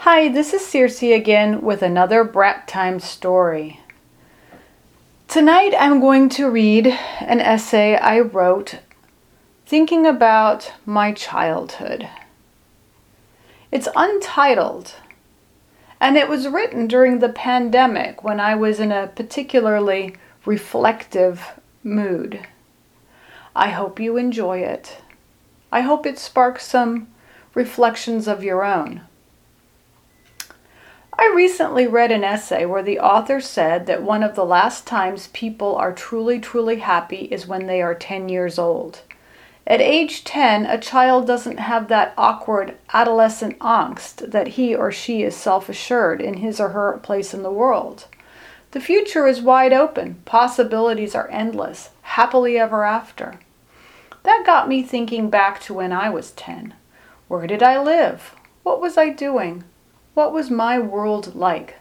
Hi, this is Circe again with another Brat Time story. Tonight I'm going to read an essay I wrote thinking about my childhood. It's untitled, and it was written during the pandemic when I was in a particularly reflective mood. I hope you enjoy it. I hope it sparks some reflections of your own. I recently read an essay where the author said that one of the last times people are truly happy is when they are 10 years old. At age 10, a child doesn't have that awkward adolescent angst that he or she is self-assured in his or her place in the world. The future is wide open. Possibilities are endless. Happily ever after. That got me thinking back to when I was 10. Where did I live? What was I doing? What was my world like?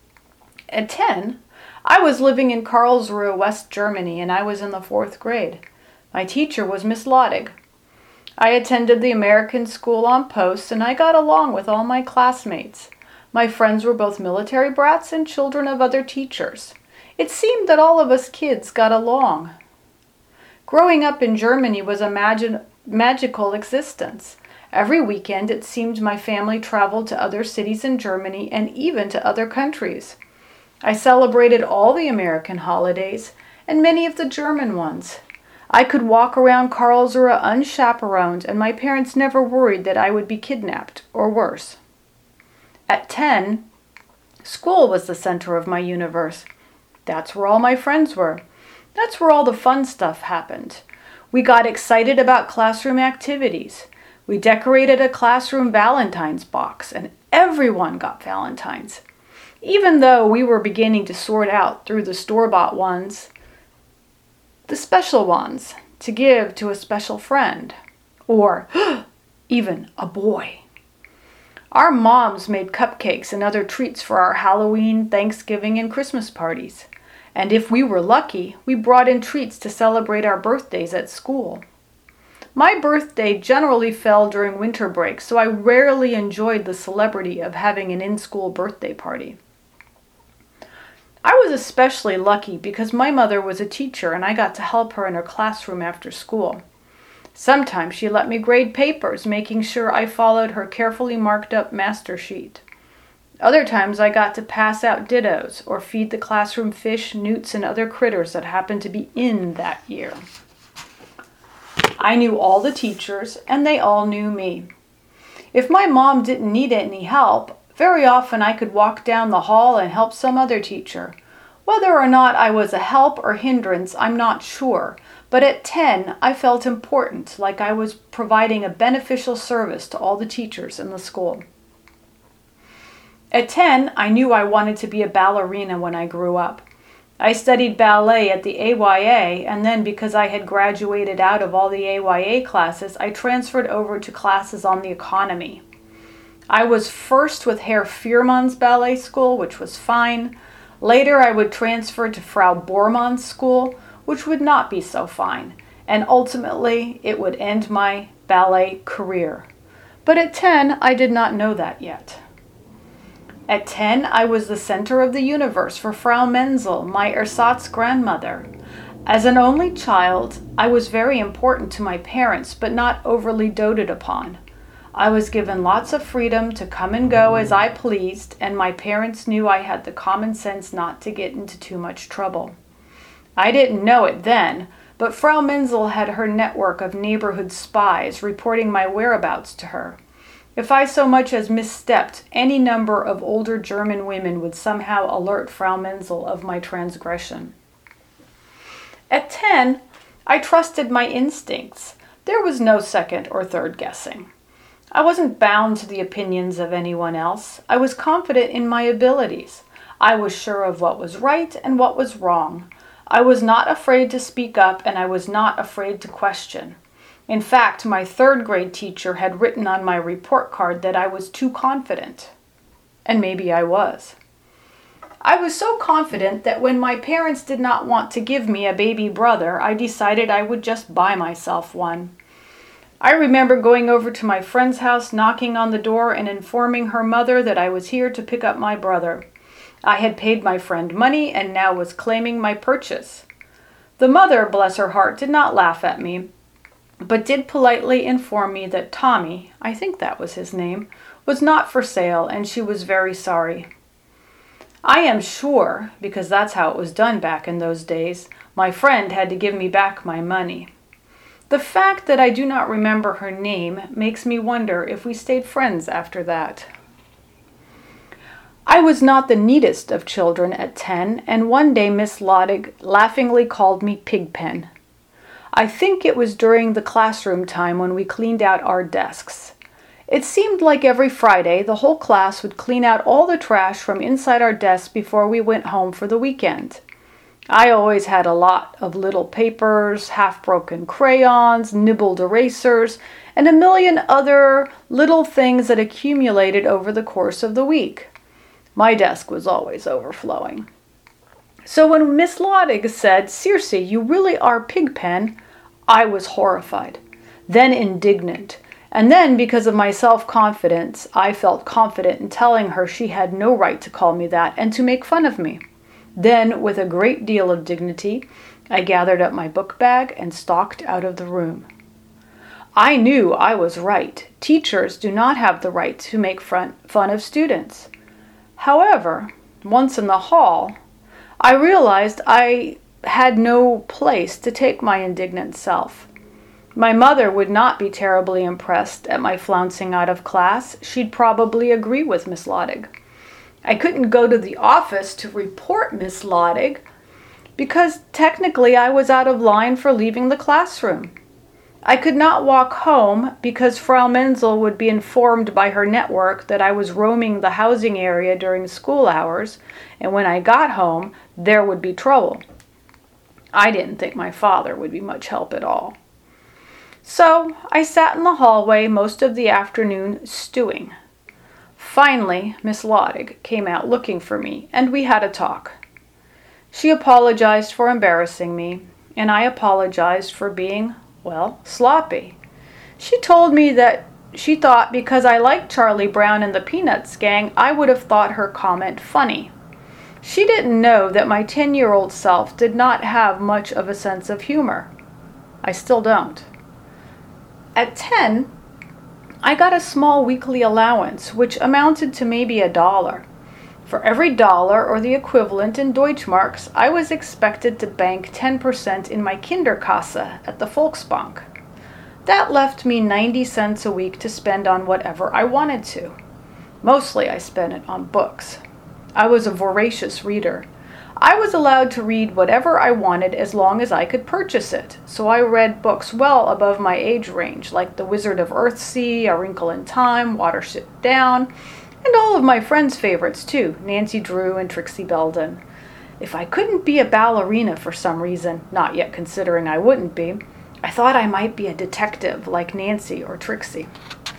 At 10, I was living in Karlsruhe, West Germany, and I was in the 4th grade. My teacher was Miss Lottig. I attended the American School on Post, and I got along with all my classmates. My friends were both military brats and children of other teachers. It seemed that all of us kids got along. Growing up in Germany was a magical existence. Every weekend, it seemed my family traveled to other cities in Germany and even to other countries. I celebrated all the American holidays and many of the German ones. I could walk around Karlsruhe unchaperoned, and my parents never worried that I would be kidnapped or worse. At 10, school was the center of my universe. That's where all my friends were. That's where all the fun stuff happened. We got excited about classroom activities. We decorated a classroom Valentine's box, and everyone got Valentines. Even though we were beginning to sort out through the store-bought ones, the special ones to give to a special friend, or even a boy. Our moms made cupcakes and other treats for our Halloween, Thanksgiving, and Christmas parties. And if we were lucky, we brought in treats to celebrate our birthdays at school. My birthday generally fell during winter break, so I rarely enjoyed the celebrity of having an in-school birthday party. I was especially lucky because my mother was a teacher and I got to help her in her classroom after school. Sometimes she let me grade papers, making sure I followed her carefully marked up master sheet. Other times I got to pass out dittos or feed the classroom fish, newts, and other critters that happened to be in that year. I knew all the teachers, and they all knew me. If my mom didn't need any help, very often I could walk down the hall and help some other teacher. Whether or not I was a help or hindrance, I'm not sure, but at 10, I felt important, like I was providing a beneficial service to all the teachers in the school. At 10, I knew I wanted to be a ballerina when I grew up. I studied ballet at the AYA, and then because I had graduated out of all the AYA classes, I transferred over to classes on the economy. I was first with Herr Fiermann's ballet school, which was fine. Later, I would transfer to Frau Bormann's school, which would not be so fine. And ultimately, it would end my ballet career. But at 10, I did not know that yet. At 10, I was the center of the universe for Frau Menzel, my ersatz grandmother. As an only child, I was very important to my parents, but not overly doted upon. I was given lots of freedom to come and go as I pleased, and my parents knew I had the common sense not to get into too much trouble. I didn't know it then, but Frau Menzel had her network of neighborhood spies reporting my whereabouts to her. If I so much as misstepped, any number of older German women would somehow alert Frau Menzel of my transgression. At 10, I trusted my instincts. There was no second or third guessing. I wasn't bound to the opinions of anyone else. I was confident in my abilities. I was sure of what was right and what was wrong. I was not afraid to speak up, and I was not afraid to question. In fact, my 3rd grade teacher had written on my report card that I was too confident. And maybe I was. I was so confident that when my parents did not want to give me a baby brother, I decided I would just buy myself one. I remember going over to my friend's house, knocking on the door, and informing her mother that I was here to pick up my brother. I had paid my friend money and now was claiming my purchase. The mother, bless her heart, did not laugh at me, but did politely inform me that Tommy, I think that was his name, was not for sale, and she was very sorry. I am sure, because that's how it was done back in those days, my friend had to give me back my money. The fact that I do not remember her name makes me wonder if we stayed friends after that. I was not the neatest of children at 10, and one day Miss Lodig laughingly called me Pigpen. I think it was during the classroom time when we cleaned out our desks. It seemed like every Friday the whole class would clean out all the trash from inside our desks before we went home for the weekend. I always had a lot of little papers, half-broken crayons, nibbled erasers, and a million other little things that accumulated over the course of the week. My desk was always overflowing. So when Miss Lodig said, "Circe, you really are Pigpen," I was horrified, then indignant, and then because of my self-confidence, I felt confident in telling her she had no right to call me that and to make fun of me. Then, with a great deal of dignity, I gathered up my book bag and stalked out of the room. I knew I was right. Teachers do not have the right to make fun of students. However, once in the hall, I realized I had no place to take my indignant self. My mother would not be terribly impressed at my flouncing out of class. She'd probably agree with Miss Lodig. I couldn't go to the office to report Miss Lodig because technically I was out of line for leaving the classroom. I could not walk home because Frau Menzel would be informed by her network that I was roaming the housing area during school hours, and when I got home, there would be trouble. I didn't think my father would be much help at all. So I sat in the hallway most of the afternoon stewing. Finally, Miss Lodig came out looking for me, and we had a talk. She apologized for embarrassing me, and I apologized for being, well, sloppy. She told me that she thought because I liked Charlie Brown and the Peanuts gang, I would have thought her comment funny. She didn't know that my 10-year-old self did not have much of a sense of humor. I still don't. At 10, I got a small weekly allowance, which amounted to maybe $1. For every dollar, or the equivalent in Deutschmarks, I was expected to bank 10% in my Kinderkasse at the Volksbank. That left me 90 cents a week to spend on whatever I wanted to. Mostly I spent it on books. I was a voracious reader. I was allowed to read whatever I wanted as long as I could purchase it, so I read books well above my age range, like The Wizard of Earthsea, A Wrinkle in Time, Watership Down, and all of my friends' favorites too, Nancy Drew and Trixie Belden. If I couldn't be a ballerina for some reason, not yet considering I wouldn't be, I thought I might be a detective like Nancy or Trixie.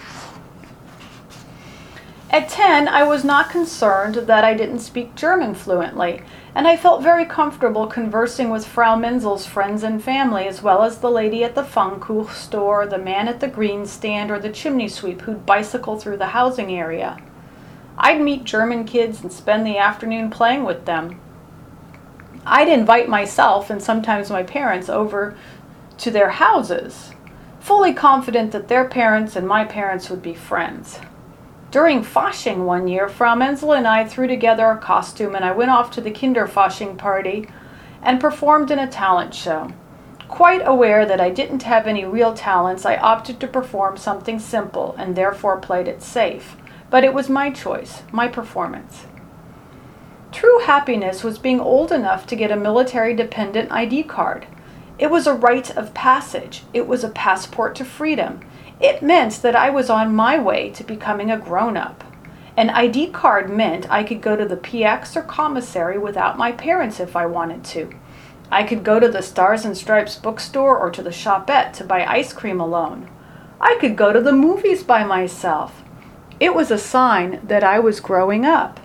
At 10, I was not concerned that I didn't speak German fluently, and I felt very comfortable conversing with Frau Menzel's friends and family, as well as the lady at the Pfannkuchen store, the man at the green stand, or the chimney sweep who'd bicycle through the housing area. I'd meet German kids and spend the afternoon playing with them. I'd invite myself and sometimes my parents over to their houses, fully confident that their parents and my parents would be friends. During Fasching one year, Frau Menzel and I threw together a costume and I went off to the Kinderfasching party and performed in a talent show. Quite aware that I didn't have any real talents, I opted to perform something simple and therefore played it safe. But it was my choice, my performance. True happiness was being old enough to get a military-dependent ID card. It was a rite of passage. It was a passport to freedom. It meant that I was on my way to becoming a grown-up. An ID card meant I could go to the PX or commissary without my parents if I wanted to. I could go to the Stars and Stripes bookstore or to the shopette to buy ice cream alone. I could go to the movies by myself. It was a sign that I was growing up.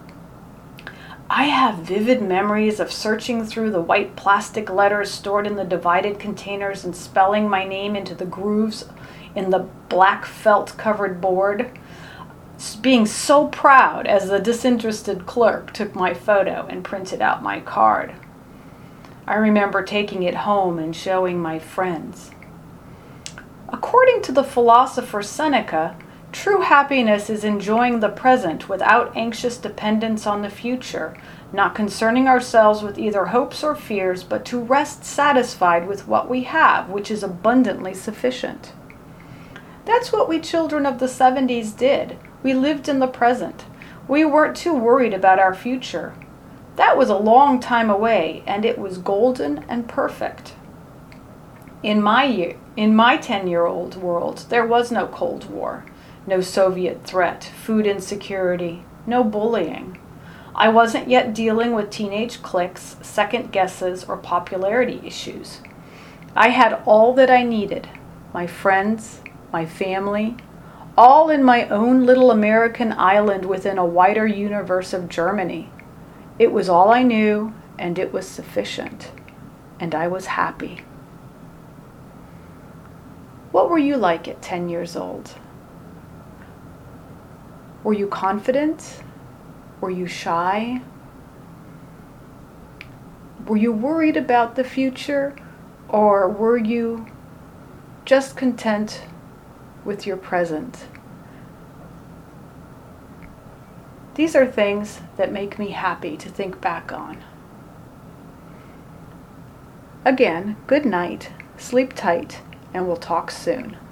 I have vivid memories of searching through the white plastic letters stored in the divided containers and spelling my name into the grooves in the black felt covered board, being so proud as the disinterested clerk took my photo and printed out my card. I remember taking it home and showing my friends. According to the philosopher Seneca, true happiness is enjoying the present without anxious dependence on the future, not concerning ourselves with either hopes or fears, but to rest satisfied with what we have, which is abundantly sufficient. That's what we children of the 70s did. We lived in the present. We weren't too worried about our future. That was a long time away, and it was golden and perfect. In my 10-year-old world, there was no Cold War, no Soviet threat, food insecurity, no bullying. I wasn't yet dealing with teenage cliques, second guesses, or popularity issues. I had all that I needed, my friends, my family, all in my own little American island within a wider universe of Germany. It was all I knew, and it was sufficient, and I was happy. What were you like at 10 years old? Were you confident? Were you shy? Were you worried about the future, or were you just content with your present? These are things that make me happy to think back on. Again, good night, sleep tight, and we'll talk soon.